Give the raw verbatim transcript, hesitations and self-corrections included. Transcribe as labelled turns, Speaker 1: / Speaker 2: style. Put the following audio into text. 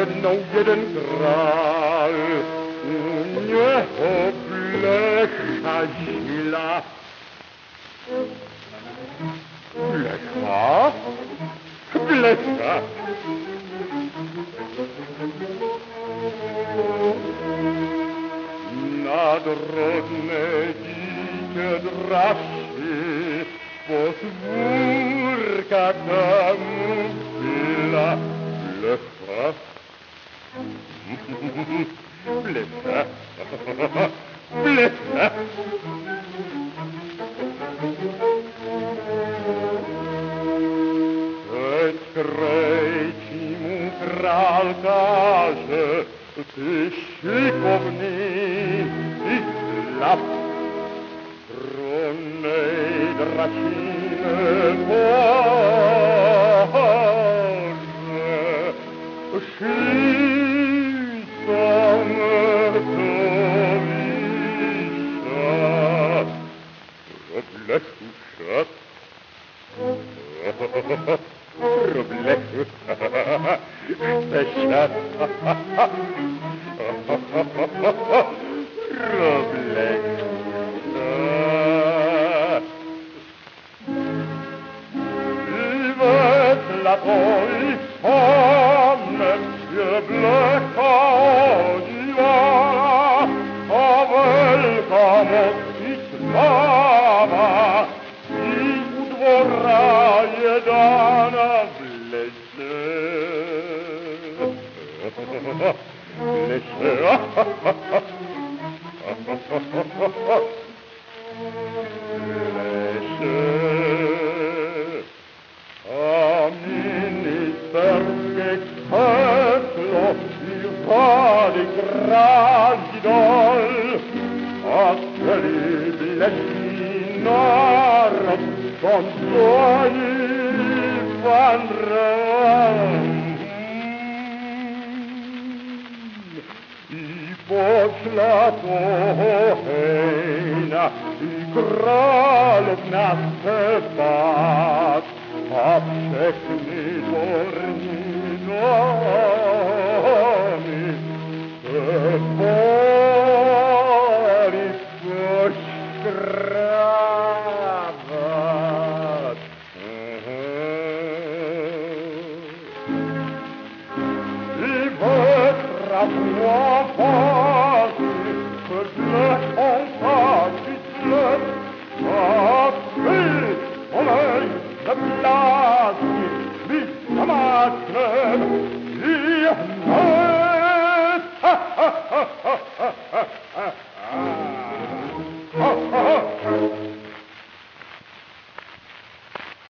Speaker 1: jednou jeden král, u neho blecha žila. Blecha? Blecha? Nadrodne dítě dražší podwórka temu byla. Blecha? Blecha? Blecha? Teď krejci mu král każe, ty šikovný, ty chlap, tronej dračíne Bože, šli som do výša, roblechu šat, roblechu, chceš šat, roblechu šat. La poi fame je blecha odiła, a wielka moc i sława i u dwora jedana w lesie. W lesie, w lesie. A ministerskie krzesło i wady grazi dol, a wtedy bleśni naród, on stoi pan I poszła pohejna i królów na spad. A všechny dvorní domy se báli poškrávat. I vetra plavali, vedle ontáči sled, a ty, olej, the blast, the summer